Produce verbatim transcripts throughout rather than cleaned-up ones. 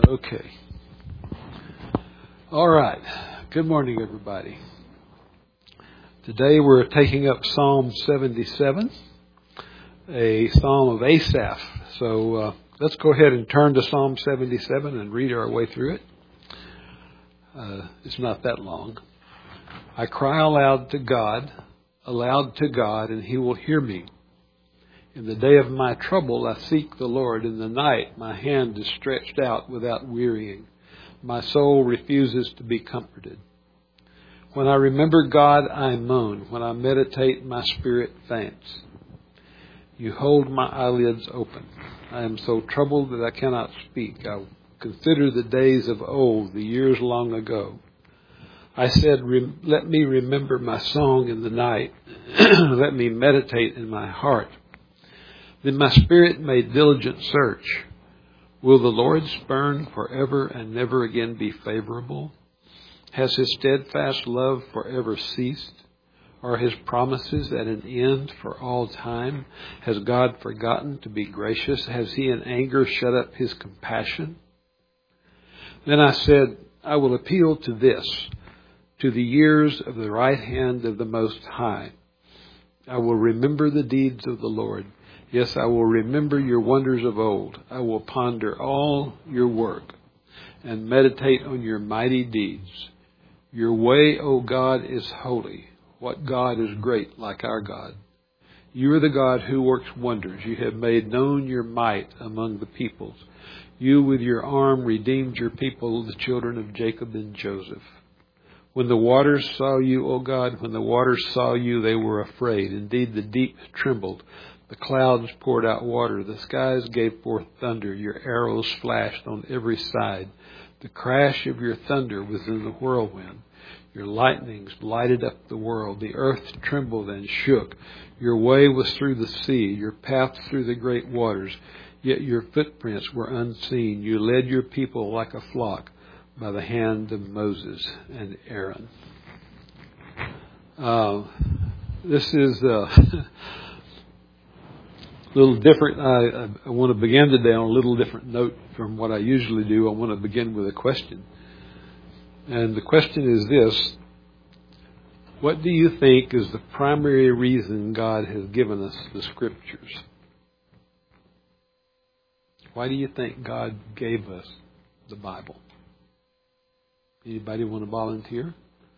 Okay. All right. Good morning, everybody. Today we're taking up Psalm seventy-seven, a psalm of Asaph. So uh, let's go ahead and turn to Psalm seventy-seven and read our way through it. Uh, it's not that long. I cry aloud to God, aloud to God, and He will hear me. In the day of my trouble, I seek the Lord. In the night, my hand is stretched out without wearying. My soul refuses to be comforted. When I remember God, I moan. When I meditate, my spirit faints. You hold my eyelids open. I am so troubled that I cannot speak. I consider the days of old, the years long ago. I said, let me remember my song in the night. Let me meditate in my heart. Then my spirit made diligent search. Will the Lord spurn forever and never again be favorable? Has His steadfast love forever ceased? Are His promises at an end for all time? Has God forgotten to be gracious? Has He in anger shut up His compassion? Then I said, I will appeal to this, to the years of the right hand of the Most High. I will remember the deeds of the Lord. Yes, I will remember your wonders of old. I will ponder all your work and meditate on your mighty deeds. Your way, O God, is holy. What God is great like our God? You are the God who works wonders. You have made known your might among the peoples. You with your arm redeemed your people, the children of Jacob and Joseph. When the waters saw you, O God, when the waters saw you, they were afraid. Indeed, the deep trembled. The clouds poured out water. The skies gave forth thunder. Your arrows flashed on every side. The crash of your thunder was in the whirlwind. Your lightnings lighted up the world. The earth trembled and shook. Your way was through the sea, your path through the great waters. Yet your footprints were unseen. You led your people like a flock by the hand of Moses and Aaron. Uh, this is... Uh, A little different. I, I want to begin today on a little different note from what I usually do. I want to begin with a question. And the question is this. What do you think is the primary reason God has given us the Scriptures? Why do you think God gave us the Bible? Anybody want to volunteer?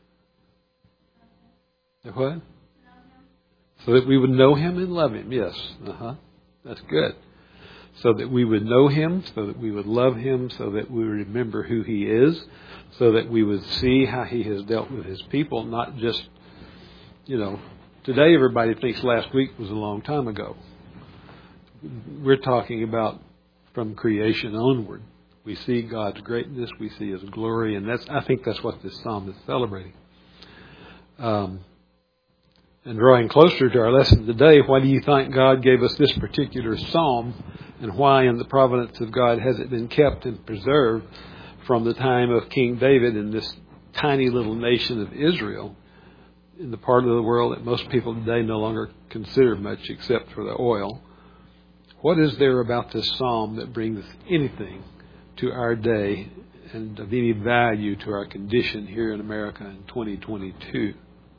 What? So that we would know Him and love Him. Yes. Uh-huh. That's good. So that we would know Him, so that we would love Him, so that we would remember who He is, so that we would see how He has dealt with His people, not just, you know, today everybody thinks last week was a long time ago. We're talking about from creation onward. We see God's greatness, we see His glory, and that's I think that's what this psalm is celebrating. Um And drawing closer to our lesson today, why do you think God gave us this particular psalm, and why in the providence of God has it been kept and preserved from the time of King David in this tiny little nation of Israel, in the part of the world that most people today no longer consider much except for the oil? What is there about this psalm that brings anything to our day and of any value to our condition here in America in twenty twenty-two?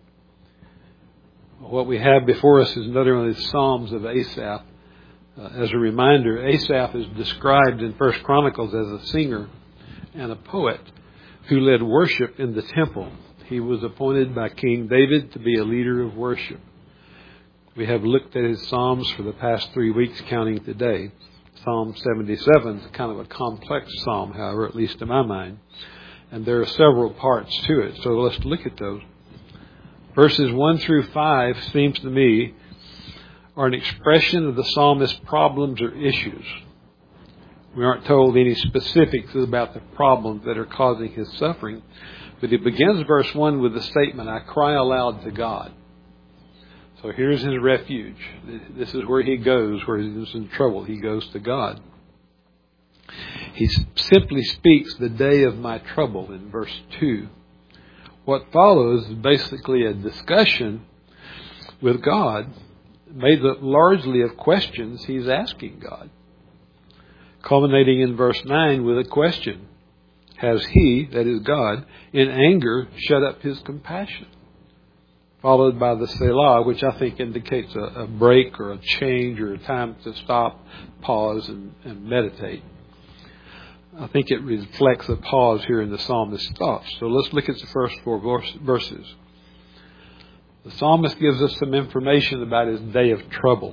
What we have before us is another one of the Psalms of Asaph. Uh, as a reminder, Asaph is described in First Chronicles as a singer and a poet who led worship in the temple. He was appointed by King David to be a leader of worship. We have looked at his Psalms for the past three weeks, counting today. Psalm seventy-seven is kind of a complex psalm, however, at least in my mind. And there are several parts to it, so let's look at those. Verses one through five, seems to me, are an expression of the psalmist's problems or issues. We aren't told any specifics about the problems that are causing his suffering, but he begins verse one with the statement, I cry aloud to God. So here's his refuge. This is where he goes, where he's in trouble. He goes to God. He simply speaks the day of my trouble in verse two. What follows is basically a discussion with God made up largely of questions he's asking God. culminating in verse nine with a question. Has he, that is God, in anger shut up his compassion? Followed by the Selah, which I think indicates a, a break or a change or a time to stop, pause, and, and meditate. I think it reflects a pause here in the psalmist's thoughts. So let's look at the first four verses. The psalmist gives us some information about his day of trouble.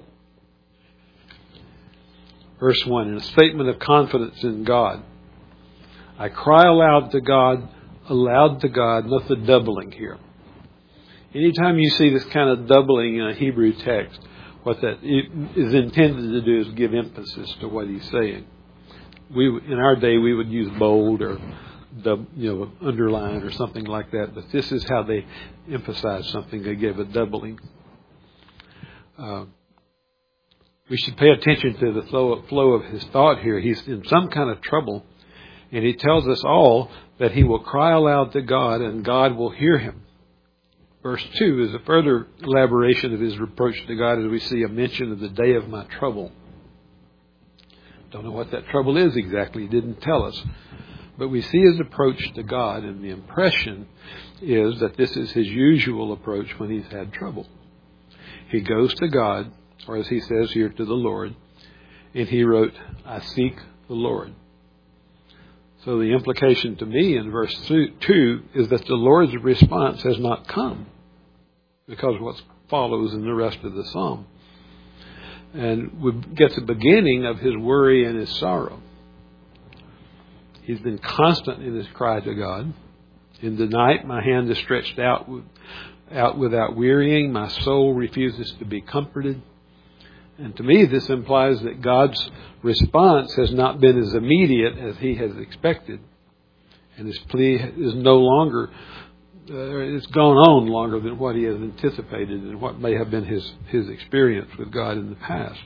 Verse one, in a statement of confidence in God. I cry aloud to God, aloud to God, not the doubling here. Anytime you see this kind of doubling in a Hebrew text, what that is intended to do is give emphasis to what he's saying. We, in our day, we would use bold or dub, you know, underline or something like that. But this is how they emphasize something. They give a doubling. Uh, we should pay attention to the flow, flow of his thought here. He's in some kind of trouble. And he tells us all that he will cry aloud to God and God will hear him. Verse two is a further elaboration of his reproach to God as we see a mention of the day of my trouble. Don't know what that trouble is exactly. He didn't tell us. But we see his approach to God, and the impression is that this is his usual approach when he's had trouble. He goes to God, or as he says here, to the Lord, and he wrote, I seek the Lord. So the implication to me in verse two is that the Lord's response has not come, because of what follows in the rest of the psalm. And we get the beginning of his worry and his sorrow. He's been constant in his cry to God. In the night, my hand is stretched out, out without wearying. My soul refuses to be comforted. And to me, this implies that God's response has not been as immediate as he has expected. And his plea is no longer, uh, it's gone on longer than what he has anticipated and what may have been his, his experience with God in the past.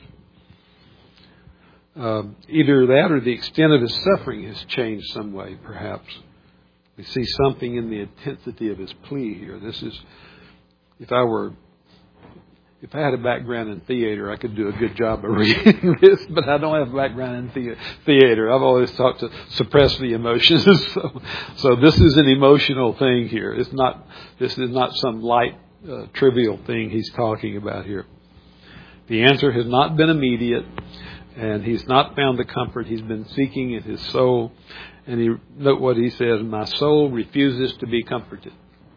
Uh, either that or the extent of his suffering has changed some way, perhaps. We see something in the intensity of his plea here. This is, if I were, if I had a background in theater, I could do a good job of reading this, but I don't have a background in the, theater. I've always taught to suppress the emotions. so, so this is an emotional thing here. It's not, this is not some light, uh, trivial thing he's talking about here. The answer has not been immediate. And he's not found the comfort he's been seeking in his soul. And he, note what he says, my soul refuses to be comforted.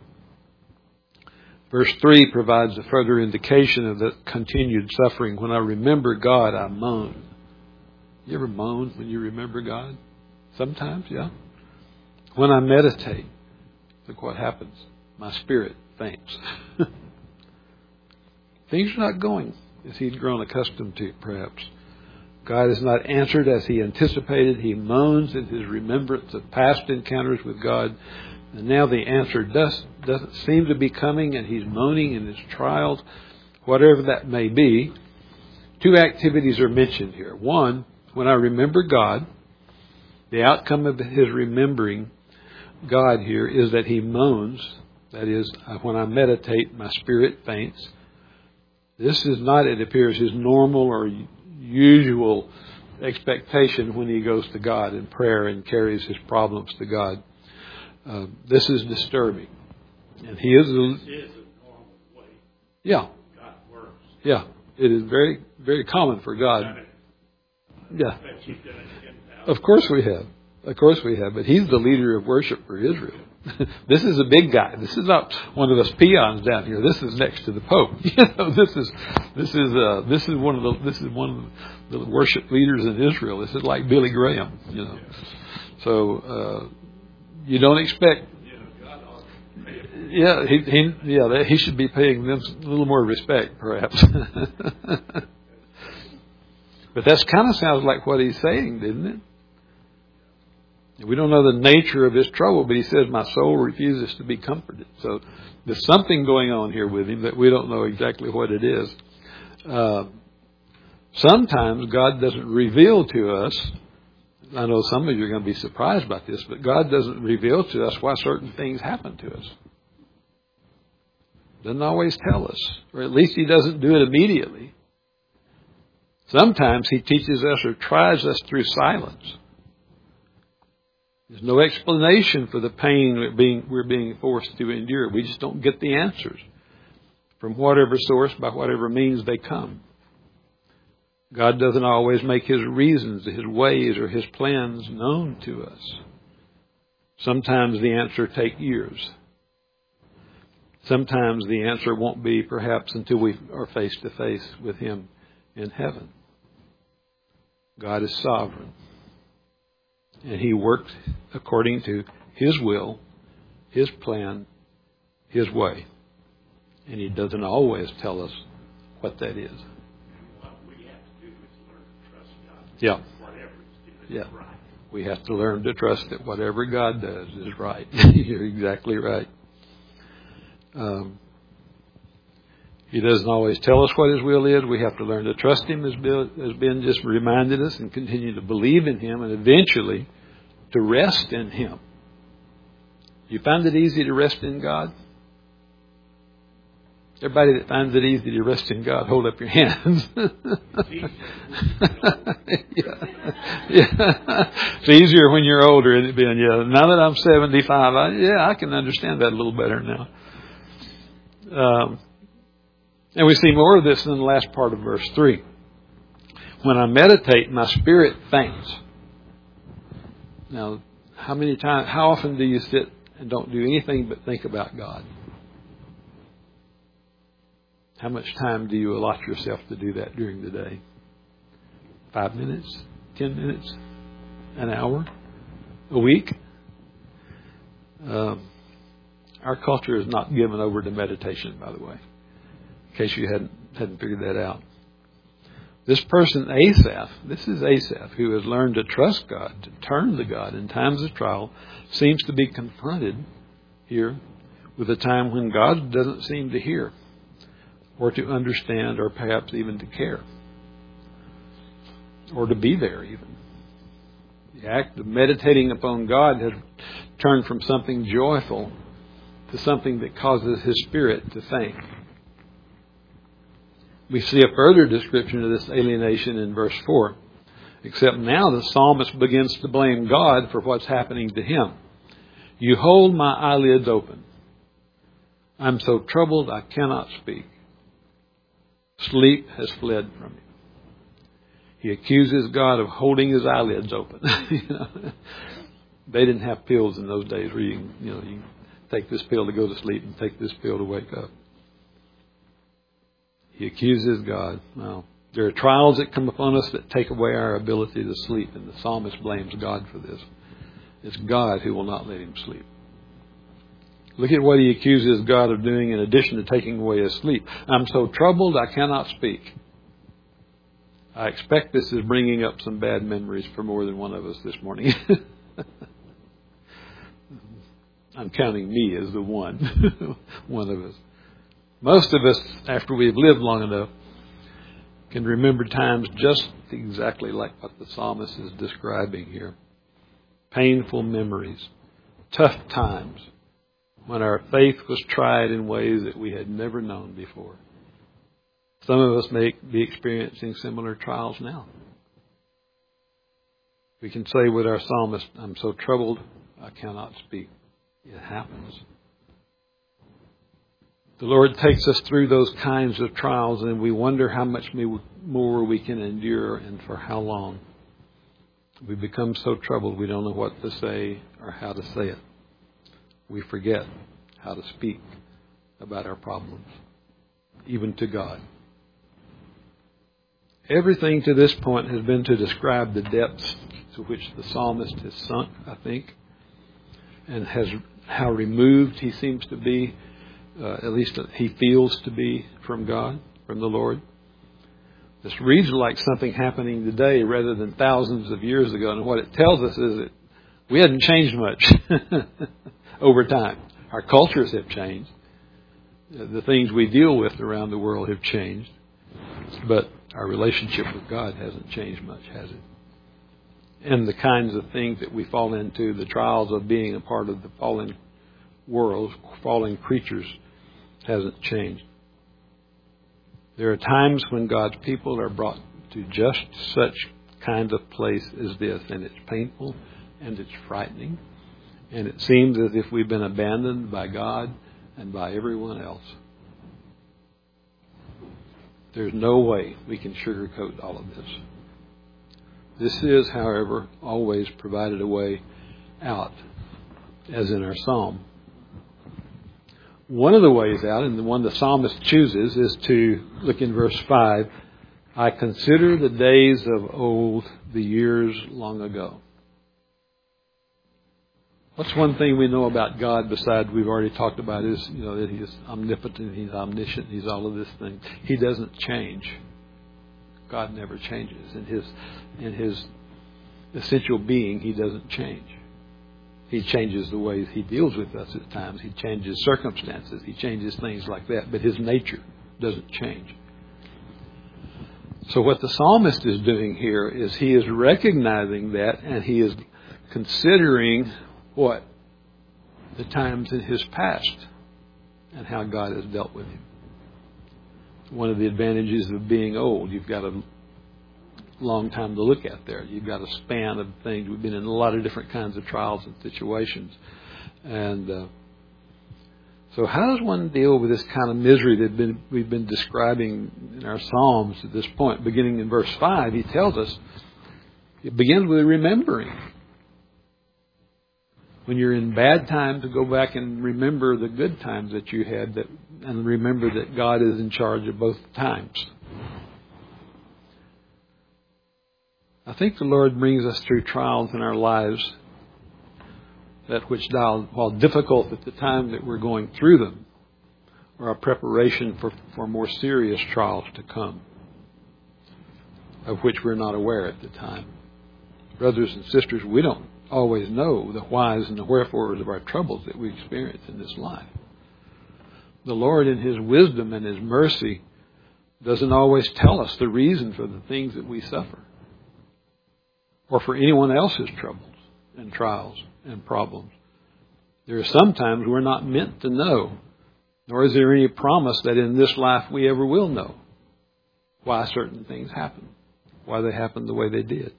Verse three provides a further indication of the continued suffering. When I remember God, I moan. You ever moan when you remember God? Sometimes, yeah. When I meditate, look what happens. My spirit faints. Things are not going as he'd grown accustomed to, perhaps. God has not answered as he anticipated. He moans in his remembrance of past encounters with God. And now the answer does, doesn't seem to be coming, and he's moaning in his trials, whatever that may be. Two activities are mentioned here. One, when I remember God, the outcome of his remembering God here is that he moans. That is, when I meditate, my spirit faints. This is not, it appears, his normal or usual expectation when he goes to God in prayer and carries his problems to God. Uh, this is disturbing. And he is... A, this is a normal way. Yeah. God works. Yeah. It is very, very common for God. Yeah. Of course we have. Of course we have. But he's the leader of worship for Israel. This is a big guy. This is not one of us peons down here. This is next to the Pope. You know, this is this is uh, this is one of the this is one of the worship leaders in Israel. This is like Billy Graham. You know, so uh, you don't expect. Yeah, he, he yeah he should be paying them a little more respect, perhaps. But that kind of sounds like what he's saying, didn't it? We don't know the nature of his trouble, but he says, my soul refuses to be comforted. So there's something going on here with him that we don't know exactly what it is. Uh, sometimes God doesn't reveal to us. I know some of you are going to be surprised about this, but God doesn't reveal to us why certain things happen to us. Doesn't always tell us, or at least he doesn't do it immediately. Sometimes He teaches us or tries us through silence. There's no explanation for the pain we're being, we're being forced to endure. We just don't get the answers from whatever source, by whatever means they come. God doesn't always make His reasons, His ways, or His plans known to us. Sometimes the answer takes years. Sometimes the answer won't be perhaps until we are face to face with Him in heaven. God is sovereign. And He works according to His will, His plan, His way. And He doesn't always tell us what that is. What we have to do is learn to trust God. Yeah. Whatever He's doing Yeah. is right. We have to learn to trust that whatever God does is right. You're exactly right. Um, he doesn't always tell us what His will is. We have to learn to trust Him, as Bill, as Ben just reminded us, and continue to believe in Him, and eventually to rest in Him. You find it easy to rest in God? Everybody that finds it easy to rest in God, hold up your hands. yeah. yeah. It's easier when you're older, isn't it, Ben? Yeah. Now that I'm seventy-five, I, yeah, I can understand that a little better now. Um, and we see more of this in the last part of verse three. When I meditate, my spirit faints. Now, how many times, how often do you sit and don't do anything but think about God? How much time do you allot yourself to do that during the day? Five minutes? Ten minutes? An hour? A week? Um, our culture is not given over to meditation, by the way, in case you hadn't hadn't figured that out. This person, Asaph, this is Asaph, who has learned to trust God, to turn to God in times of trial, seems to be confronted here with a time when God doesn't seem to hear, or to understand, or perhaps even to care, or to be there even. The act of meditating upon God has turned from something joyful to something that causes his spirit to faint. We see a further description of this alienation in verse four. Except now the psalmist begins to blame God for what's happening to him. You hold my eyelids open. I'm so troubled I cannot speak. Sleep has fled from him. He accuses God of holding his eyelids open. you know, they didn't have pills in those days where you can, you know, you can take this pill to go to sleep and take this pill to wake up. He accuses God. Well, there are trials that come upon us that take away our ability to sleep, and the psalmist blames God for this. It's God who will not let him sleep. Look at what he accuses God of doing in addition to taking away his sleep. I'm so troubled I cannot speak. I expect this is bringing up some bad memories for more than one of us this morning. I'm counting me as the one. one of us. Most of us, after we've lived long enough, can remember times just exactly like what the psalmist is describing here. Painful memories, tough times, when our faith was tried in ways that we had never known before. Some of us may be experiencing similar trials now. We can say with our psalmist, I'm so troubled, I cannot speak. It happens. The Lord takes us through those kinds of trials, and we wonder how much more we can endure and for how long. We become so troubled we don't know what to say or how to say it. We forget how to speak about our problems, even to God. Everything to this point has been to describe the depths to which the psalmist has sunk, I think, and has how removed he seems to be, uh, at least he feels to be from God, from the Lord. This reads like something happening today rather than thousands of years ago. And what it tells us is that we hadn't changed much over time. Our cultures have changed. The things we deal with around the world have changed. But our relationship with God hasn't changed much, has it? And the kinds of things that we fall into, the trials of being a part of the fallen world, fallen creatures, hasn't changed. There are times when God's people are brought to just such kind of place as this. And it's painful and it's frightening. And it seems as if we've been abandoned by God and by everyone else. There's no way we can sugarcoat all of this. This is, however, always provided a way out, as in our psalm. One of the ways out, and the one the psalmist chooses, is to look in verse five. I consider the days of old, the years long ago. What's one thing we know about God besides we've already talked about is, you know, that He is omnipotent, He's omniscient, He's all of this thing. He doesn't change. God never changes. In His, in His essential being, He doesn't change. He changes the ways He deals with us at times. He changes circumstances. He changes things like that. But His nature doesn't change. So what the psalmist is doing here is he is recognizing that, and he is considering what? The times in his past and how God has dealt with him. One of the advantages of being old, you've got a long time to look at there. You've got a span of things. We've been in a lot of different kinds of trials and situations. And uh, so how does one deal with this kind of misery that been, we've been describing in our Psalms at this point? Beginning in verse five, he tells us, it begins with remembering. When you're in bad times, to go back and remember the good times that you had, that, and remember that God is in charge of both times. I think the Lord brings us through trials in our lives that which, while difficult at the time that we're going through them, are a preparation for, for more serious trials to come, of which we're not aware at the time. Brothers and sisters, we don't always know the whys and the wherefores of our troubles that we experience in this life. The Lord, in His wisdom and His mercy, doesn't always tell us the reason for the things that we suffer, or for anyone else's troubles and trials and problems. There are sometimes we're not meant to know, nor is there any promise that in this life we ever will know why certain things happen, why they happened the way they did.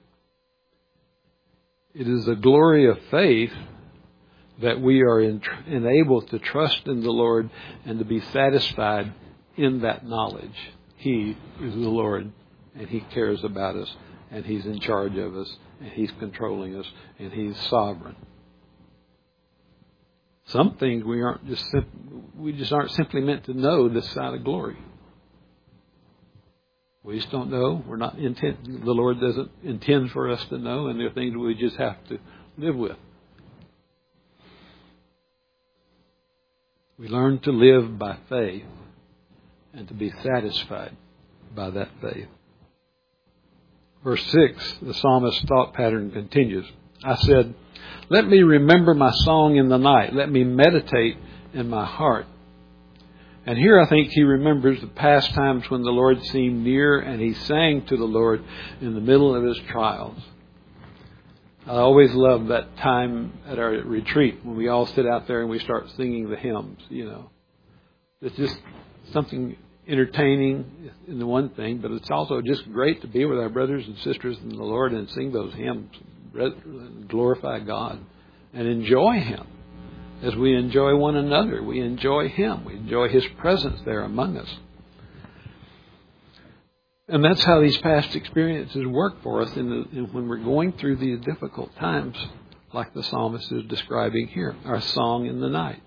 It is the glory of faith that we are in, enabled to trust in the Lord and to be satisfied in that knowledge. He is the Lord, and He cares about us, and He's in charge of us, and He's controlling us, and He's sovereign. Some things we aren't just sim- we just aren't simply meant to know this side of glory. We just don't know. We're not intent. The Lord doesn't intend for us to know, and there are things we just have to live with. We learn to live by faith and to be satisfied by that faith. Verse six, the psalmist's thought pattern continues. I said, let me remember my song in the night. Let me meditate in my heart. And here I think he remembers the past times when the Lord seemed near and he sang to the Lord in the middle of his trials. I always love that time at our retreat when we all sit out there and we start singing the hymns, you know. It's just something entertaining in the one thing, but it's also just great to be with our brothers and sisters in the Lord and sing those hymns, and glorify God and enjoy Him. As we enjoy one another, we enjoy Him. We enjoy His presence there among us. And that's how these past experiences work for us in the, in when we're going through these difficult times, like the psalmist is describing here, our song in the night.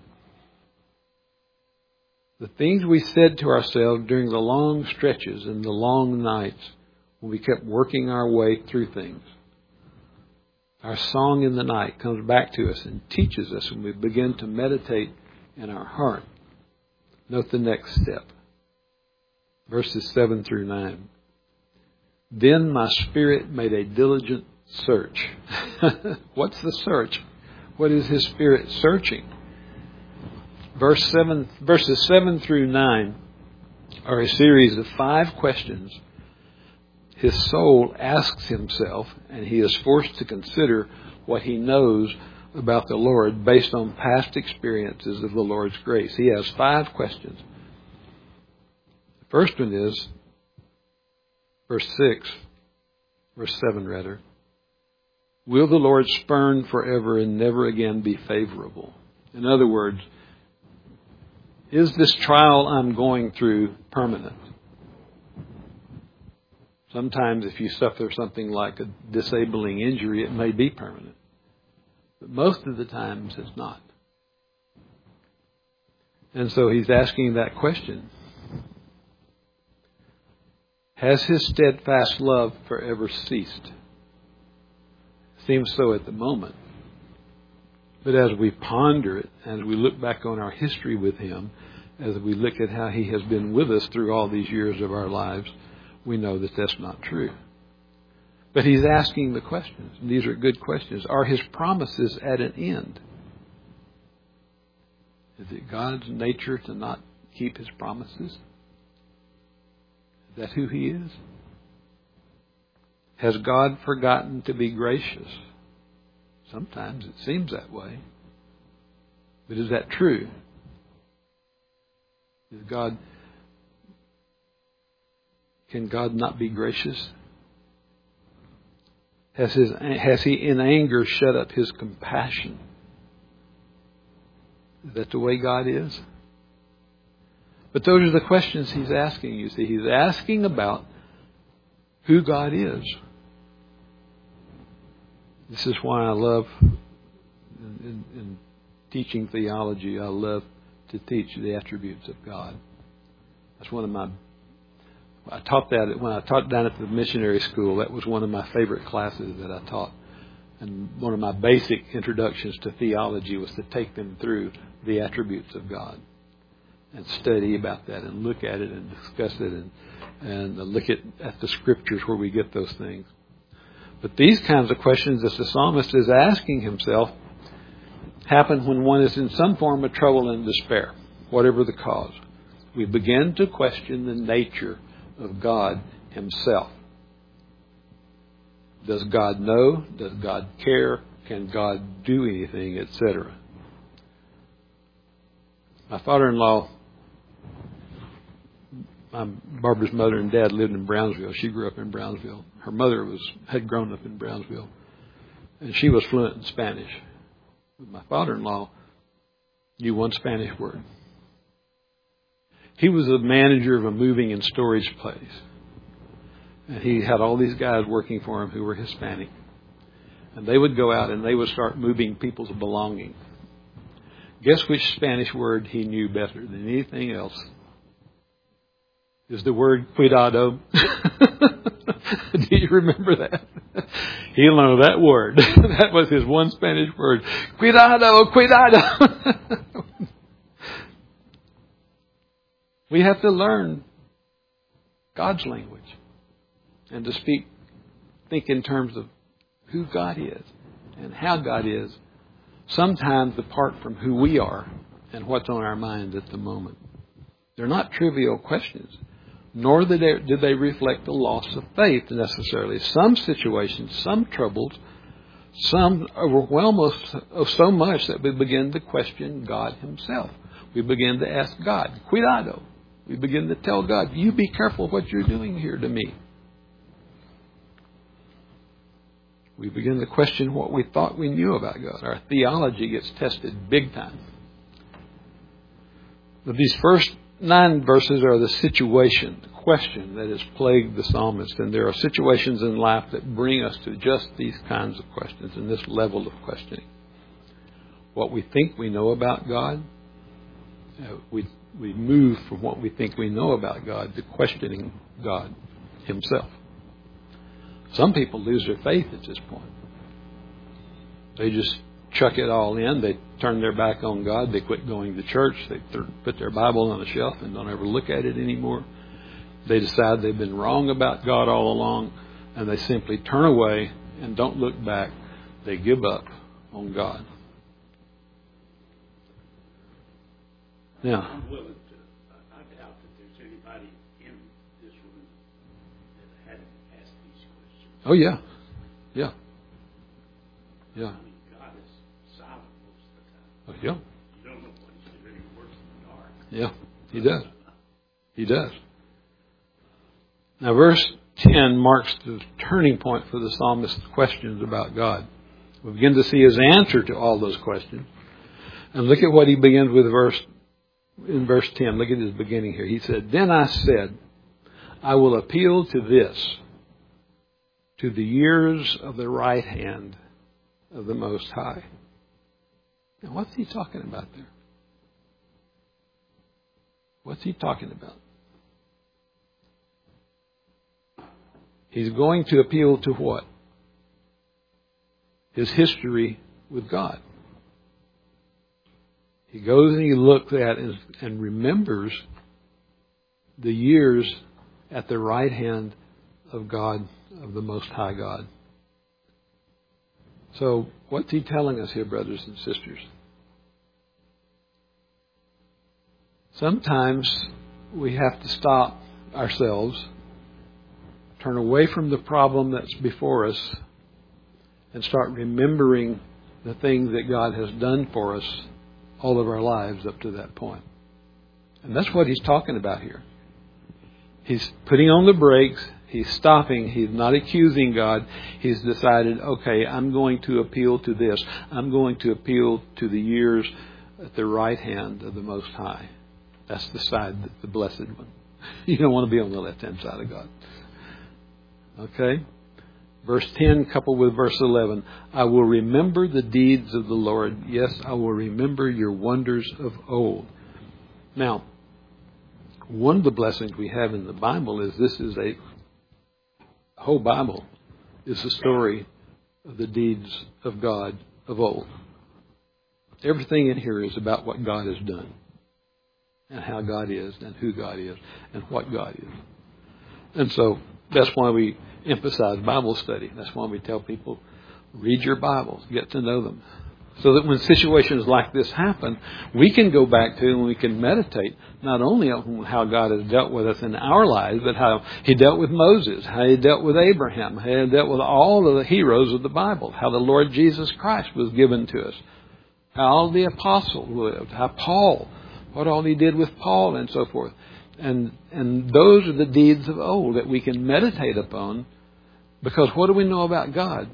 The things we said to ourselves during the long stretches and the long nights when we kept working our way through things. Our song in the night comes back to us and teaches us when we begin to meditate in our heart. Note the next step. Verses seven through nine. Then my spirit made a diligent search. What's the search? What is his spirit searching? Verse seven, verses seven through nine are a series of five questions his soul asks himself, and he is forced to consider what he knows about the Lord based on past experiences of the Lord's grace. He has five questions. The first one is, Verse six, verse seven rather. Will the Lord spurn forever and never again be favorable? In other words, is this trial I'm going through permanent? Sometimes if you suffer something like a disabling injury, it may be permanent. But most of the times it's not. And so he's asking that question. Has his steadfast love forever ceased? Seems so at the moment. But as we ponder it, as we look back on our history with him, as we look at how he has been with us through all these years of our lives, we know that that's not true. But he's asking the questions. And these are good questions. Are his promises at an end? Is it God's nature to not keep his promises? Is that who he is? Has God forgotten to be gracious? Sometimes it seems that way. But is that true? Is God, can God not be gracious? Has his, has he in anger shut up his compassion? Is that the way God is? But those are the questions he's asking. You see, he's asking about who God is. This is why I love, in, in, in teaching theology, I love to teach the attributes of God. That's one of my, I taught that when I taught down at the missionary school. That was one of my favorite classes that I taught. And one of my basic introductions to theology was to take them through the attributes of God and study about that and look at it and discuss it and, and look at, at the scriptures where we get those things. But these kinds of questions that the psalmist is asking himself happen when one is in some form of trouble and despair, whatever the cause. We begin to question the nature of God himself. Does God know? Does God care? Can God do anything, et cetera? My father-in-law, my Barbara's mother and dad lived in Brownsville. She grew up in Brownsville. Her mother was had grown up in Brownsville, and she was fluent in Spanish. My father-in-law knew one Spanish word. He was a manager of a moving and storage place. And he had all these guys working for him who were Hispanic. And they would go out and they would start moving people's belongings. Guess which Spanish word he knew better than anything else? Is the word cuidado. Do you remember that? He'll know that word. That was his one Spanish word. Cuidado, cuidado. We have to learn God's language and to speak, think in terms of who God is and how God is, sometimes apart from who we are and what's on our minds at the moment. They're not trivial questions, nor do they, do they reflect the loss of faith necessarily. Some situations, some troubles, some overwhelm us so much that we begin to question God himself. We begin to ask God, cuidado. We begin to tell God, you be careful what you're doing here to me. We begin to question what we thought we knew about God. Our theology gets tested big time. But these first nine verses are the situation, the question that has plagued the psalmist. And there are situations in life that bring us to just these kinds of questions and this level of questioning. What we think we know about God, uh, we we move from what we think we know about God to questioning God himself. Some people lose their faith at this point. They just chuck it all in. They turn their back on God. They quit going to church. They th- put their Bible on a shelf and don't ever look at it anymore. They decide they've been wrong about God all along, and they simply turn away and don't look back. They give up on God. Now, I'm willing to, I doubt that there's anybody in this room that hadn't asked these questions. oh yeah, yeah, yeah, I mean, God is silent most of the time. oh, yeah, You don't know what he's doing. He works in the dark. yeah. He does. He does. Now, verse ten marks the turning point for the psalmist's questions about God. We begin to see his answer to all those questions. And look at what he begins with verse in verse ten. Look at his beginning here. He said, "Then I said, I will appeal to this, to the years of the right hand of the Most High." Now, what's he talking about there? What's he talking about? He's going to appeal to what? His history with God. He goes and he looks at and, and remembers the years at the right hand of God, of the Most High God. So, what's he telling us here, brothers and sisters? Sometimes we have to stop ourselves, turn away from the problem that's before us, and start remembering the things that God has done for us all of our lives up to that point. And that's what he's talking about here. He's putting on the brakes. He's stopping. He's not accusing God. He's decided, okay, I'm going to appeal to this. I'm going to appeal to the years at the right hand of the Most High. That's the side, the blessed one. You don't want to be on the left-hand side of God. Okay? Verse ten coupled with verse eleven. "I will remember the deeds of the Lord. Yes, I will remember your wonders of old." Now, one of the blessings we have in the Bible is this is a The whole Bible is the story of the deeds of God of old. Everything in here is about what God has done and how God is and who God is and what God is. And so that's why we emphasize Bible study. That's why we tell people, read your Bibles, get to know them. So that when situations like this happen, we can go back to and we can meditate not only on how God has dealt with us in our lives, but how He dealt with Moses, how He dealt with Abraham, how He dealt with all of the heroes of the Bible, how the Lord Jesus Christ was given to us, how all the apostles lived, how Paul, what all He did with Paul and so forth. And and those are the deeds of old that we can meditate upon, because what do we know about God?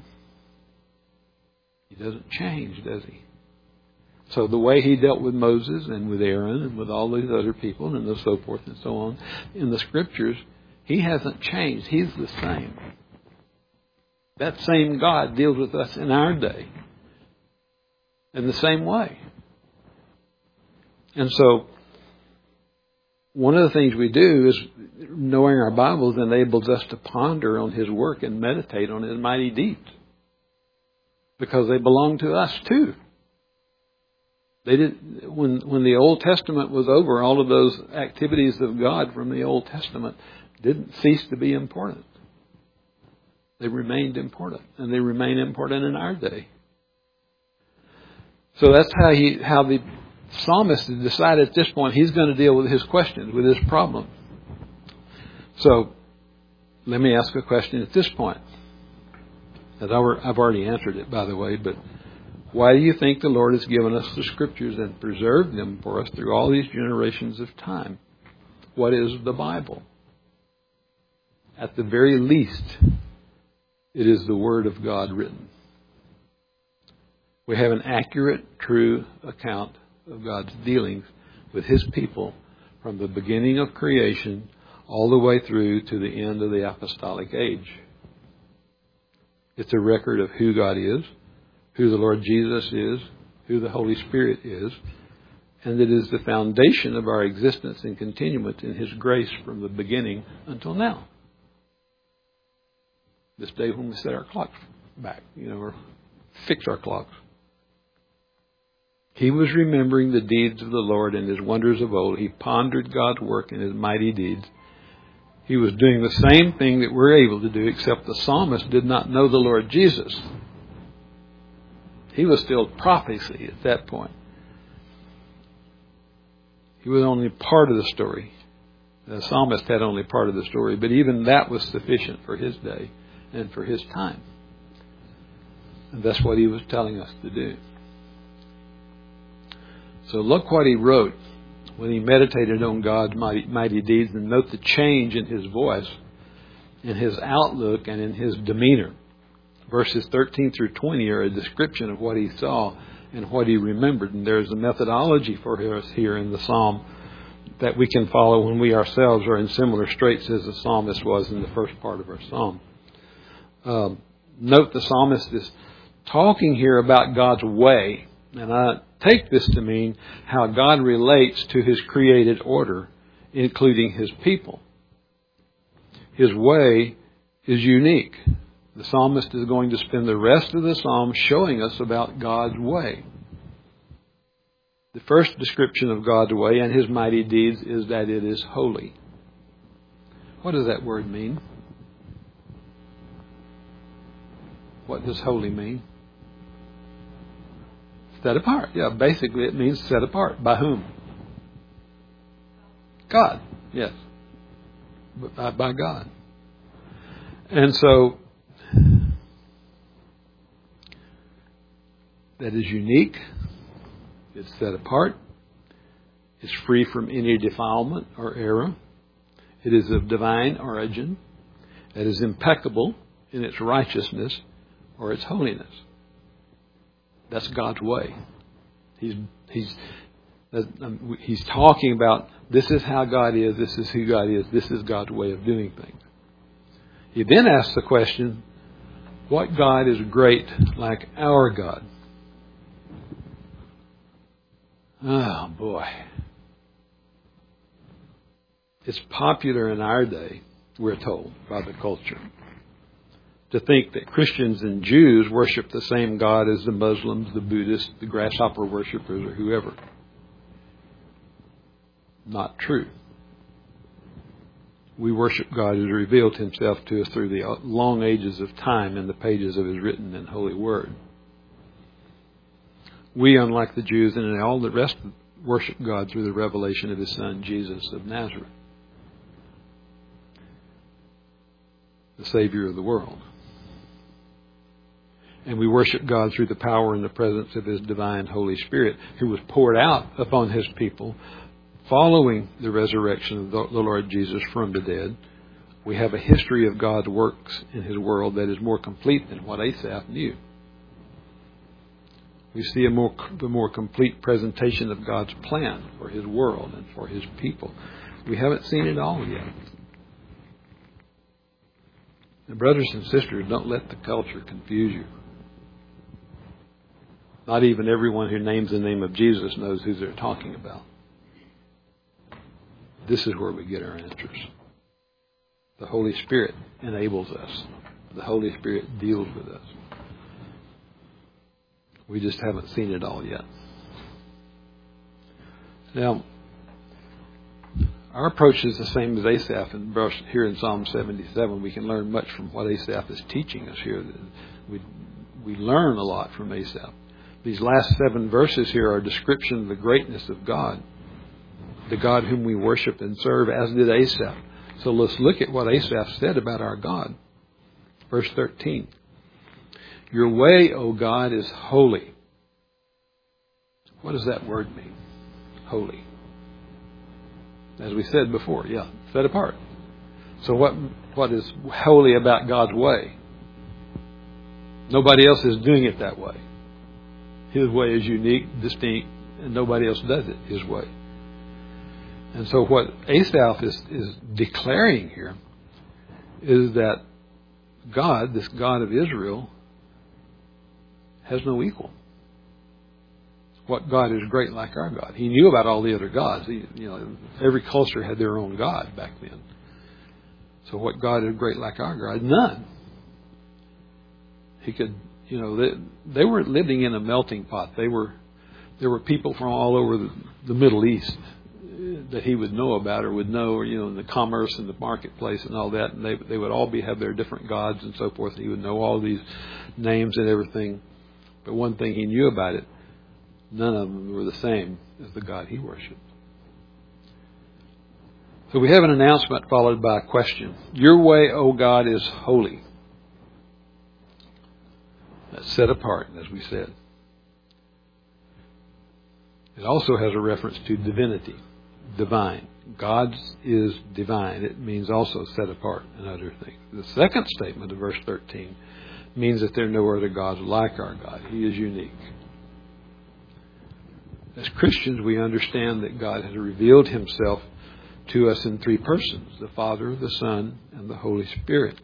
He doesn't change, does He? So the way He dealt with Moses and with Aaron and with all these other people and so forth and so on in the Scriptures, He hasn't changed. He's the same. That same God deals with us in our day in the same way. And so one of the things we do is knowing our Bibles enables us to ponder on His work and meditate on His mighty deeds. Because they belong to us too. They didn't. When when the Old Testament was over, all of those activities of God from the Old Testament didn't cease to be important. They remained important, and they remain important in our day. So that's how he how the psalmist has decided at this point he's going to deal with his questions, with his problem. So let me ask a question at this point. I've already answered it, by the way, but why do you think the Lord has given us the Scriptures and preserved them for us through all these generations of time? What is the Bible? At the very least, it is the Word of God written. We have an accurate, true account of God's dealings with His people from the beginning of creation all the way through to the end of the apostolic age. It's a record of who God is, who the Lord Jesus is, who the Holy Spirit is, and it is the foundation of our existence and continuance in His grace from the beginning until now. This day when we set our clocks back, you know, or fix our clocks. He was remembering the deeds of the Lord and His wonders of old. He pondered God's work and His mighty deeds. He was doing the same thing that we're able to do, except the psalmist did not know the Lord Jesus. He was still prophecy at that point. He was only part of the story. The psalmist had only part of the story, but even that was sufficient for his day and for his time. And that's what he was telling us to do. So look what he wrote when he meditated on God's mighty, mighty deeds, and note the change in his voice. in his outlook and in his demeanor. Verses thirteen through twenty are a description of what he saw and what he remembered. And there's a methodology for us here in the psalm that we can follow when we ourselves are in similar straits as the psalmist was in the first part of our psalm. Um, note the psalmist is talking here about God's way. And I take this to mean how God relates to his created order, including his people. His way is unique. The psalmist is going to spend the rest of the psalm showing us about God's way. The first description of God's way and his mighty deeds is that it is holy. What does that word mean? What does holy mean? Set apart. Yeah, basically it means set apart. By whom? God. Yes. By, by God. And so, that is unique. It's set apart. It's free from any defilement or error. It is of divine origin. It is impeccable in its righteousness or its holiness. That's God's way. He's he's he's talking about this is how God is. This is who God is. This is God's way of doing things. He then asks the question, what God is great like our God? Oh, boy. It's popular in our day, we're told, by the culture, to think that Christians and Jews worship the same God as the Muslims, the Buddhists, the grasshopper worshippers, or whoever. Not true. We worship God who has revealed himself to us through the long ages of time in the pages of his written and holy word. We, unlike the Jews and all the rest, worship God through the revelation of his Son, Jesus of Nazareth, the Savior of the world. And we worship God through the power and the presence of his divine Holy Spirit, who was poured out upon his people following the resurrection of the Lord Jesus from the dead. We have a history of God's works in his world that is more complete than what Asaph knew. We see a more, the more complete presentation of God's plan for his world and for his people. We haven't seen it all yet. And brothers and sisters, don't let the culture confuse you. Not even everyone who names the name of Jesus knows who they're talking about. This is where we get our answers. The Holy Spirit enables us. The Holy Spirit deals with us. We just haven't seen it all yet. Now, our approach is the same as Asaph. And here in Psalm seventy-seven, we can learn much from what Asaph is teaching us here. We, we learn a lot from Asaph. These last seven verses here are a description of the greatness of God, the God whom we worship and serve, as did Asaph. So let's look at what Asaph said about our God. Verse thirteen. Your way, O God, is holy. What does that word mean? Holy. As we said before, yeah, set apart. So what what is holy about God's way? Nobody else is doing it that way. His way is unique, distinct, and nobody else does it his way. And so what Asaph is, is declaring here is that God, this God of Israel, has no equal. What God is great like our God? He knew about all the other gods. He, you know, every culture had their own God back then. So what God is great like our God? None. He could, you know, they, they were living in a melting pot. They were, there were people from all over the, the Middle East that he would know about or would know, or, you know, in the commerce and the marketplace and all that. And they they would all be have their different gods and so forth. And he would know all these names and everything. But one thing he knew about it, none of them were the same as the God he worshipped. So we have an announcement followed by a question. Your way, O God, is holy. That's set apart, as we said. It also has a reference to divinity, divine. God is divine. It means also set apart and other things. The second statement of verse thirteen means that there are no other gods like our God. He is unique. As Christians, we understand that God has revealed himself to us in three persons, the Father, the Son, and the Holy Spirit.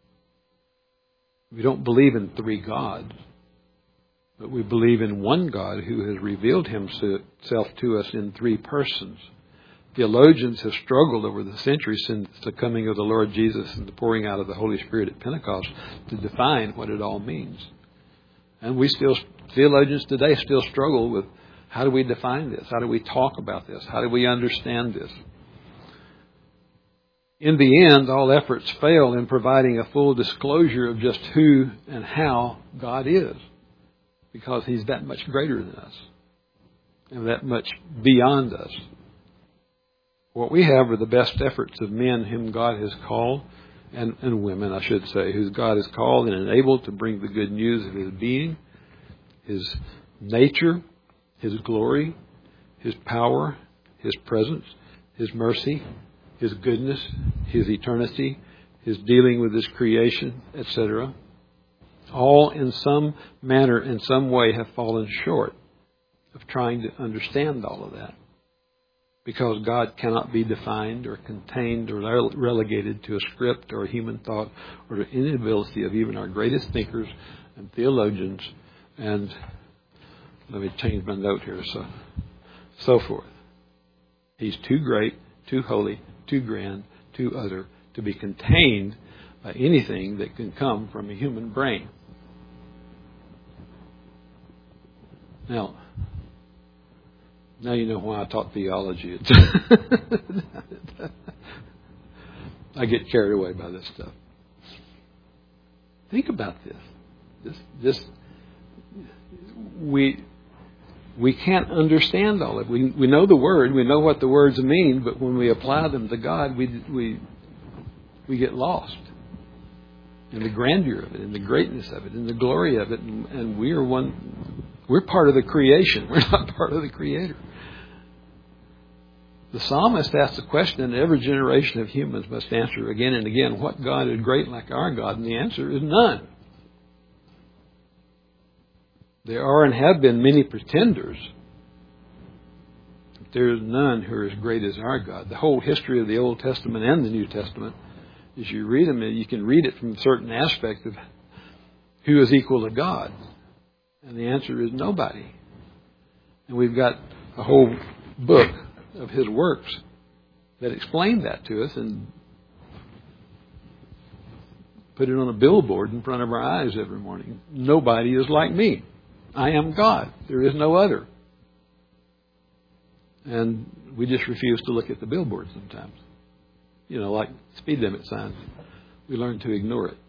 We don't believe in three gods, but we believe in one God who has revealed himself to us in three persons. Theologians have struggled over the centuries since the coming of the Lord Jesus and the pouring out of the Holy Spirit at Pentecost to define what it all means. And we still, theologians today still struggle with how do we define this? How do we talk about this? How do we understand this? In the end, all efforts fail in providing a full disclosure of just who and how God is, because he's that much greater than us and that much beyond us. What we have are the best efforts of men whom God has called, and, and women, I should say, whom God has called and enabled to bring the good news of his being, his nature, his glory, his power, his presence, his mercy, his goodness, his eternity, his dealing with his creation, et cetera. All in some manner, in some way, have fallen short of trying to understand all of that. Because God cannot be defined or contained or relegated to a script or a human thought or the inability of even our greatest thinkers and theologians and, let me change my note here, so, so forth. He's too great, too holy, too grand, too utter to be contained by anything that can come from a human brain. Now, Now you know why I taught theology. I get carried away by this stuff. Think about this. This, this, we, we can't understand all of it. We, we know the word. We know what the words mean. But when we apply them to God, we, we, we get lost in the grandeur of it, in the greatness of it, in the glory of it. And, and we are one. We're part of the creation. We're not part of the Creator. The psalmist asks the question that every generation of humans must answer again and again, what God is great like our God? And the answer is none. There are and have been many pretenders, but there is none who are as great as our God. The whole history of the Old Testament and the New Testament, as you read them, you can read it from a certain aspect of who is equal to God. And the answer is nobody. And we've got a whole book of his works that explain that to us and put it on a billboard in front of our eyes every morning. Nobody is like me. I am God. There is no other. And we just refuse to look at the billboard sometimes. You know, like speed limit signs. We learn to ignore it.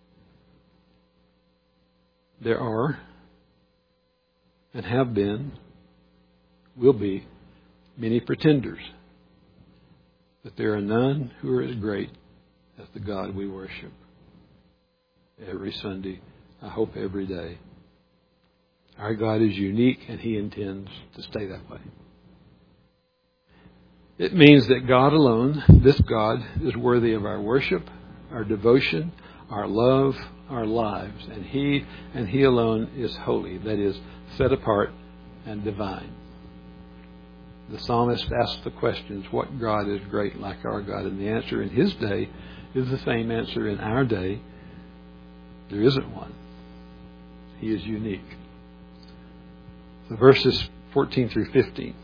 There are and have been, will be, many pretenders. But there are none who are as great as the God we worship every Sunday, I hope every day. Our God is unique and he intends to stay that way. It means that God alone, this God, is worthy of our worship, our devotion, our love, our lives. And he and he alone is holy, that is, set apart and divine. The psalmist asks the questions, what God is great like our God? And the answer in his day is the same answer in our day. There isn't one. He is unique. So verses fourteen through fifteen.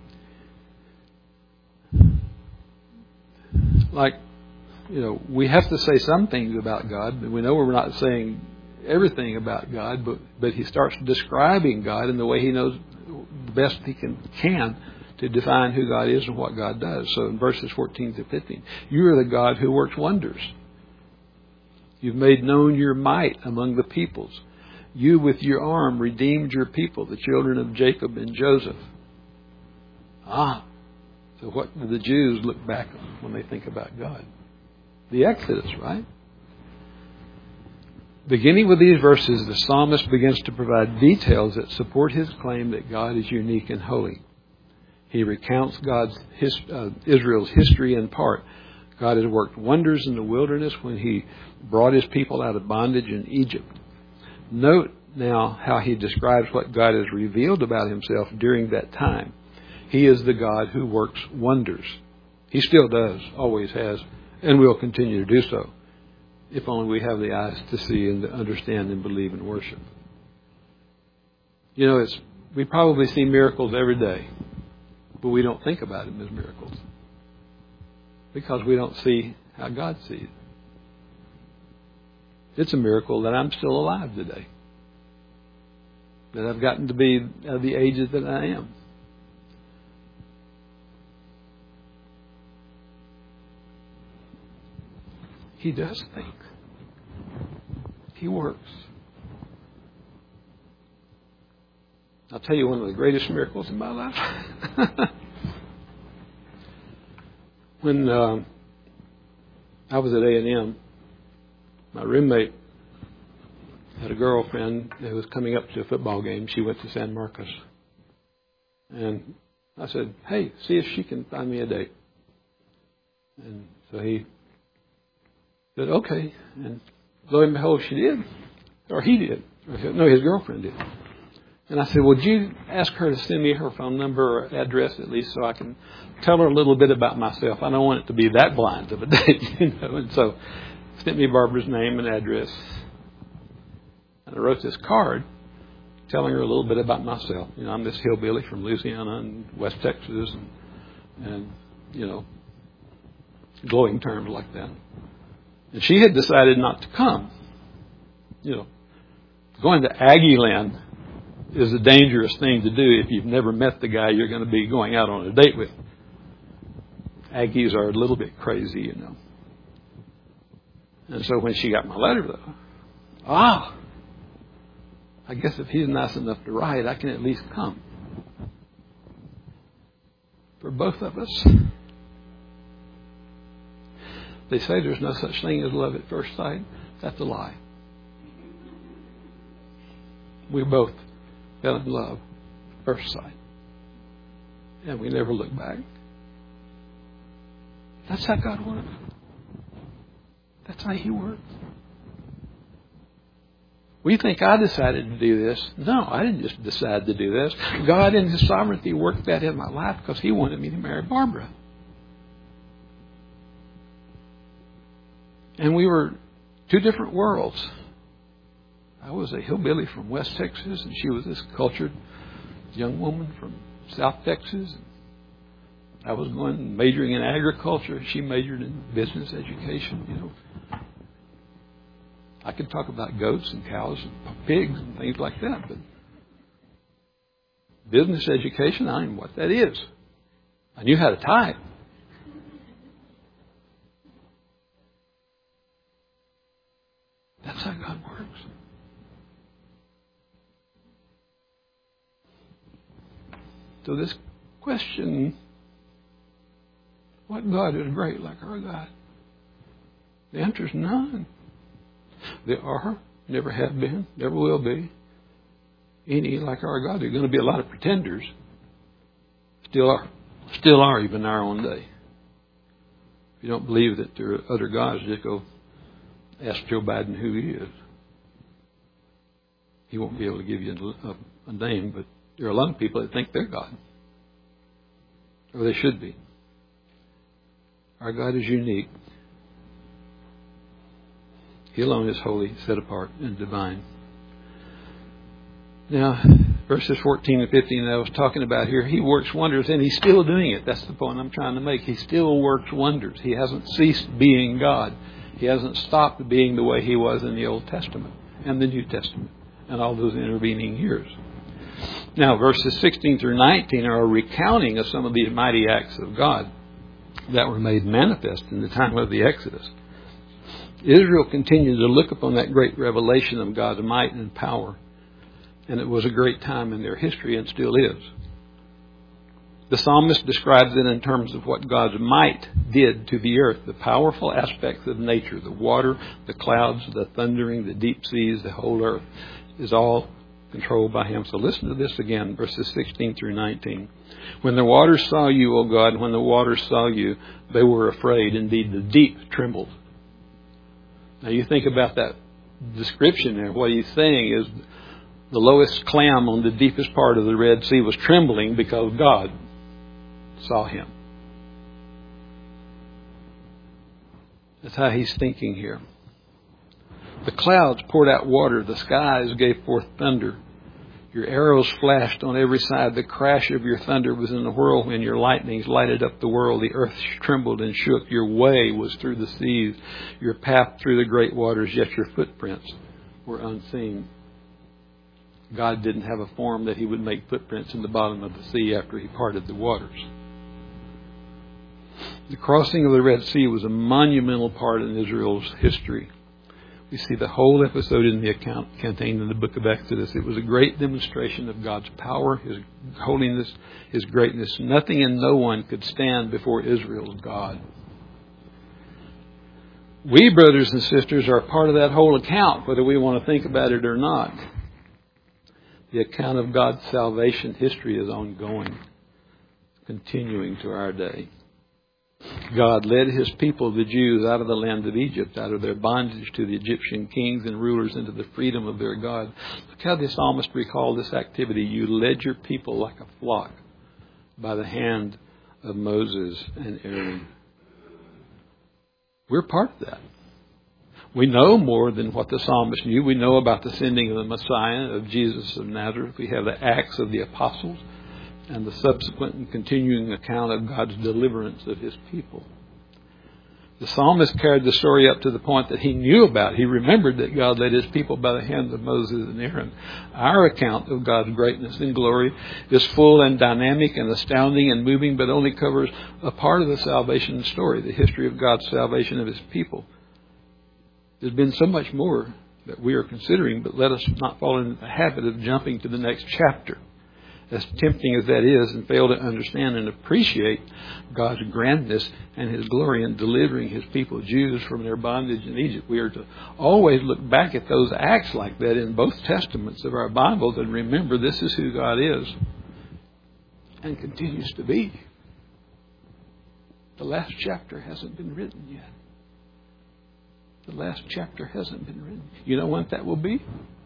Like, you know, we have to say some things about God, but we know we're not saying everything about God, but, but he starts describing God in the way he knows the best he can, can to define who God is and what God does. So in verses fourteen to fifteen, you are the God who works wonders. You've made known your might among the peoples. You with your arm redeemed your people, the children of Jacob and Joseph. Ah, so what do the Jews look back on when they think about God? The Exodus, right? Beginning with these verses, the psalmist begins to provide details that support his claim that God is unique and holy. He recounts God's his, uh, Israel's history in part. God has worked wonders in the wilderness when He brought His people out of bondage in Egypt. Note now how He describes what God has revealed about Himself during that time. He is the God who works wonders. He still does, always has, and will continue to do so, if only we have the eyes to see and to understand and believe and worship. You know, it's we probably see miracles every day, but we don't think about them as miracles because we don't see how God sees. It's a miracle that I'm still alive today, that I've gotten to be at the ages that I am. He does think. He works. I'll tell you one of the greatest miracles in my life. When uh, I was at A and M, my roommate had a girlfriend who was coming up to a football game. She went to San Marcos. And I said, hey, see if she can find me a date. And so he said, okay. And lo and behold, she did. Or he did. No, his girlfriend did. And I said, would you ask her to send me her phone number or address at least so I can tell her a little bit about myself. I don't want it to be that blind of a date, you know. And so sent me Barbara's name and address. And I wrote this card telling her a little bit about myself. You know, I'm this hillbilly from Louisiana and West Texas and, and you know, glowing terms like that. And she had decided not to come. You know, going to Aggie Land is a dangerous thing to do if you've never met the guy you're going to be going out on a date with. Aggies are a little bit crazy, you know. And so when she got my letter, though, ah, I guess if he's nice enough to write, I can at least come. For both of us. They say there's no such thing as love at first sight. That's a lie. We both fell in love at first sight. And we never looked back. That's how God works. That's how He works. We think I decided to do this. No, I didn't just decide to do this. God in His sovereignty worked that in my life because He wanted me to marry Barbara. And we were two different worlds. I was a hillbilly from West Texas, and she was this cultured young woman from South Texas. I was going majoring in agriculture. She majored in business education. You know, I could talk about goats and cows and pigs and things like that, but business education, I don't know what that is. I knew how to type. That's how God works. So this question, what God is great like our God? The answer is none. There are, never have been, never will be any like our God. There are going to be a lot of pretenders. Still are. Still are even in our own day. If you don't believe that there are other gods, just go ask Joe Biden who he is. He won't be able to give you a, a name, but there are a lot of people that think they're God. Or they should be. Our God is unique. He alone is holy, set apart, and divine. Now, verses fourteen and fifteen that I was talking about here, He works wonders, and He's still doing it. That's the point I'm trying to make. He still works wonders. He hasn't ceased being God. He hasn't stopped being the way He was in the Old Testament and the New Testament and all those intervening years. Now, verses sixteen through nineteen are a recounting of some of these mighty acts of God that were made manifest in the time of the Exodus. Israel continued to look upon that great revelation of God's might and power, and it was a great time in their history and still is. The psalmist describes it in terms of what God's might did to the earth, the powerful aspects of nature, the water, the clouds, the thundering, the deep seas, the whole earth is all controlled by Him. So listen to this again, verses sixteen through nineteen. When the waters saw you, O God, when the waters saw you, they were afraid. Indeed, the deep trembled. Now you think about that description there. What he's saying is the lowest clam on the deepest part of the Red Sea was trembling because God saw him. That's how he's thinking here. The clouds poured out water. The skies gave forth thunder. Your arrows flashed on every side. The crash of your thunder was in the whirlwind. Your lightnings lighted up the world. The earth trembled and shook. Your way was through the seas, your path through the great waters, yet your footprints were unseen. God didn't have a form that He would make footprints in the bottom of the sea after He parted the waters. The crossing of the Red Sea was a monumental part in Israel's history. We see the whole episode in the account contained in the book of Exodus. It was a great demonstration of God's power, His holiness, His greatness. Nothing and no one could stand before Israel's God. We, brothers and sisters, are part of that whole account, whether we want to think about it or not. The account of God's salvation history is ongoing, continuing to our day. God led His people, the Jews, out of the land of Egypt, out of their bondage to the Egyptian kings and rulers, into the freedom of their God. Look how the psalmist recalled this activity. You led your people like a flock by the hand of Moses and Aaron. We're part of that. We know more than what the psalmist knew. We know about the sending of the Messiah, of Jesus of Nazareth. We have the Acts of the Apostles and the subsequent and continuing account of God's deliverance of His people. The psalmist carried the story up to the point that he knew about. He remembered that God led His people by the hand of Moses and Aaron. Our account of God's greatness and glory is full and dynamic and astounding and moving, but only covers a part of the salvation story, the history of God's salvation of His people. There's been so much more that we are considering, but let us not fall into the habit of jumping to the next chapter, as tempting as that is, and fail to understand and appreciate God's grandness and His glory in delivering His people, Jews, from their bondage in Egypt. We are to always look back at those acts like that in both testaments of our Bibles and remember this is who God is and continues to be. The last chapter hasn't been written yet. The last chapter hasn't been written. You know when that will be?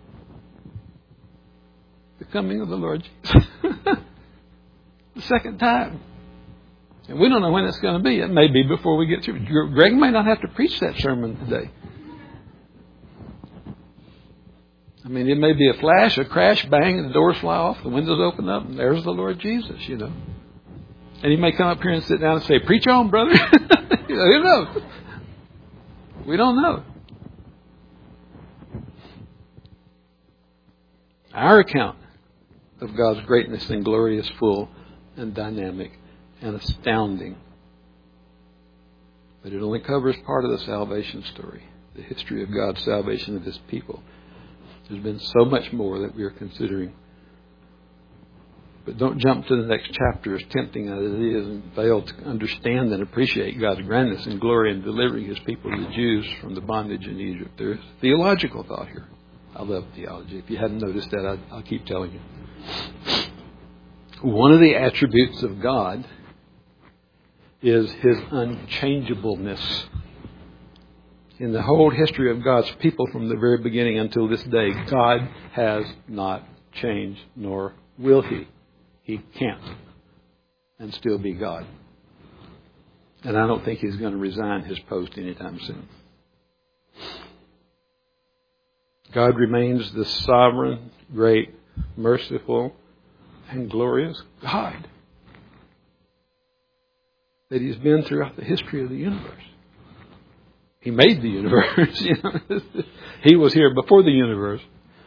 The coming of the Lord Jesus. The second time. And we don't know when it's going to be. It may be before we get through. Greg may not have to preach that sermon today. I mean, it may be a flash, a crash, bang, and the doors fly off, the windows open up, and there's the Lord Jesus, you know. And He may come up here and sit down and say, preach on, brother. You know, who knows? We don't know. Our account of God's greatness and glory is full and dynamic and astounding. But it only covers part of the salvation story, the history of God's salvation of His people. There's been so much more that we are considering. But don't jump to the next chapter, as tempting as it is, and fail to understand and appreciate God's grandness and glory in delivering His people, the Jews, from the bondage in Egypt. There's theological thought here. I love theology. If you hadn't noticed that, I'll, I'll keep telling you. One of the attributes of God is His unchangeableness. In the whole history of God's people from the very beginning until this day, God has not changed, nor will He. He can't and still be God. And I don't think He's going to resign His post anytime soon. God remains the sovereign, great, merciful, and glorious God that He's been throughout the history of the universe. He made the universe. You know? He was here before the universe,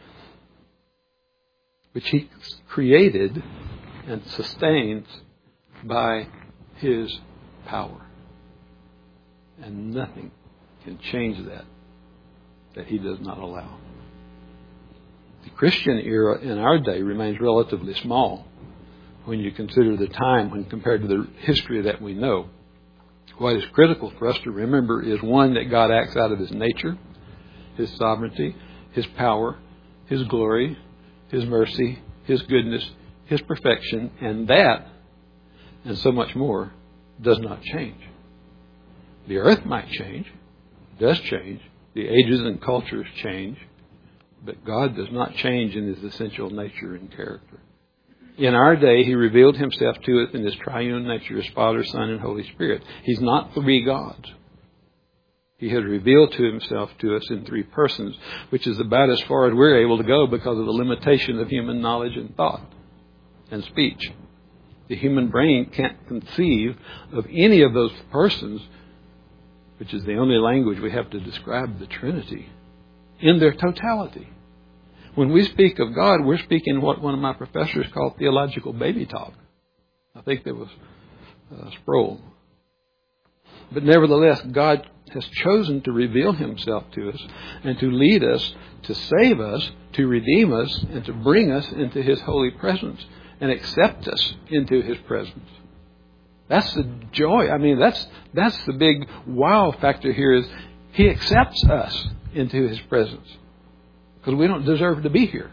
which He created and sustains by His power. And nothing can change that that He does not allow. The Christian era in our day remains relatively small when you consider the time when compared to the history that we know. What is critical for us to remember is, one, that God acts out of His nature, His sovereignty, His power, His glory, His mercy, His goodness, His perfection, and that, and so much more, does not change. The earth might change, does change. The ages and cultures change, but God does not change in His essential nature and character. In our day, He revealed Himself to us in His triune nature as Father, Son, and Holy Spirit. He's not three gods. He has revealed to Himself to us in three persons, which is about as far as we're able to go because of the limitation of human knowledge and thought and speech. The human brain can't conceive of any of those persons, which is the only language we have to describe the Trinity, in their totality. When we speak of God, we're speaking what one of my professors called theological baby talk. I think that was uh, Sproul. But nevertheless, God has chosen to reveal Himself to us and to lead us, to save us, to redeem us, and to bring us into His holy presence and accept us into His presence. That's the joy. I mean, that's that's the big wow factor here is He accepts us into His presence because we don't deserve to be here.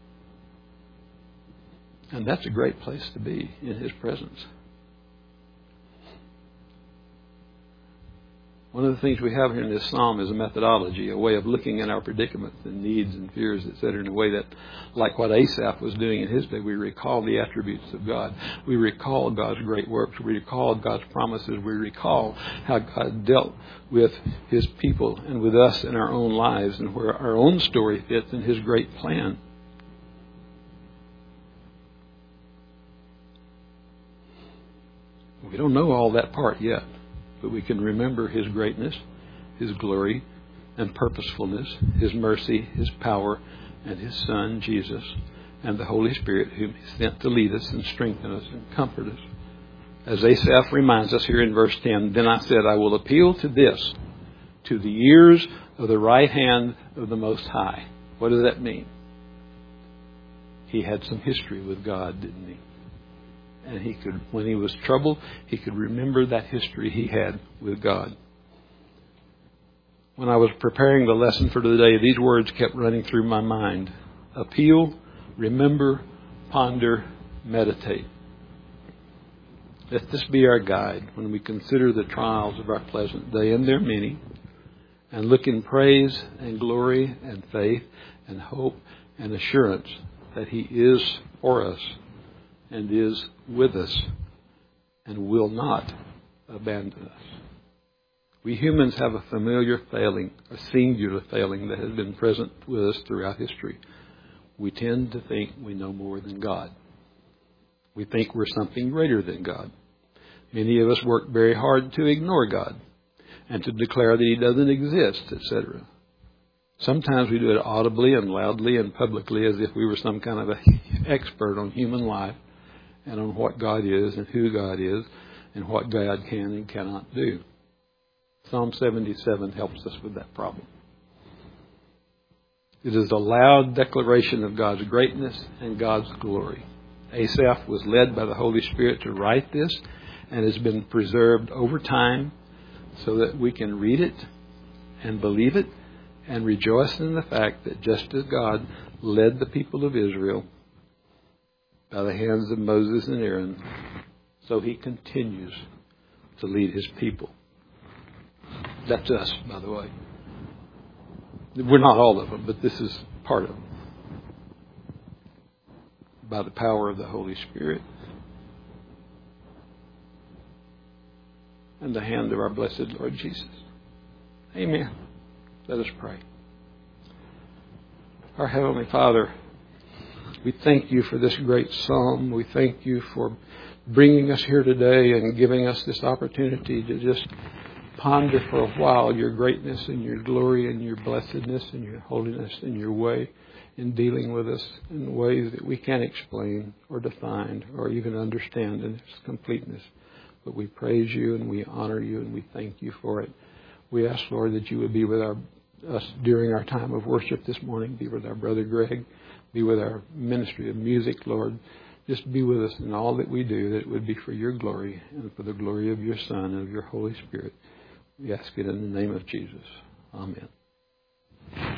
And that's a great place to be, in His presence. One of the things we have here in this psalm is a methodology, a way of looking at our predicaments and needs and fears, et cetera, in a way that, like what Asaph was doing in his day, we recall the attributes of God. We recall God's great works. We recall God's promises. We recall how God dealt with His people and with us in our own lives and where our own story fits in His great plan. We don't know all that part yet. But we can remember His greatness, His glory, and purposefulness, His mercy, His power, and His Son, Jesus, and the Holy Spirit, whom He sent to lead us and strengthen us and comfort us. As Asaph reminds us here in verse ten, then I said, I will appeal to this, to the ears of the right hand of the Most High. What does that mean? He had some history with God, didn't he? And he could, when he was troubled, he could remember that history he had with God. When I was preparing the lesson for today, these words kept running through my mind. Appeal, remember, ponder, meditate. Let this be our guide when we consider the trials of our pleasant day, and they're many, and look in praise and glory and faith and hope and assurance that He is for us and is with us and will not abandon us. We humans have a familiar failing, a singular failing that has been present with us throughout history. We tend to think we know more than God. We think we're something greater than God. Many of us work very hard to ignore God and to declare that He doesn't exist, et cetera. Sometimes we do it audibly and loudly and publicly as if we were some kind of an expert on human life and on what God is and who God is and what God can and cannot do. Psalm seventy-seven helps us with that problem. It is a loud declaration of God's greatness and God's glory. Asaph was led by the Holy Spirit to write this and has been preserved over time so that we can read it and believe it and rejoice in the fact that just as God led the people of Israel by the hands of Moses and Aaron, so He continues to lead His people. That's us, by the way. We're not all of them, but this is part of them. By the power of the Holy Spirit and the hand of our blessed Lord Jesus. Amen. Let us pray. Our Heavenly Father, we thank You for this great psalm. We thank You for bringing us here today and giving us this opportunity to just ponder for a while Your greatness and Your glory and Your blessedness and Your holiness and Your way in dealing with us in ways that we can't explain or define or even understand in its completeness. But we praise You and we honor You and we thank You for it. We ask, Lord, that You would be with our, us during our time of worship this morning. Be with our brother Greg. Be with our ministry of music, Lord. Just be with us in all that we do, that it would be for Your glory and for the glory of Your Son and of Your Holy Spirit. We ask it in the name of Jesus. Amen.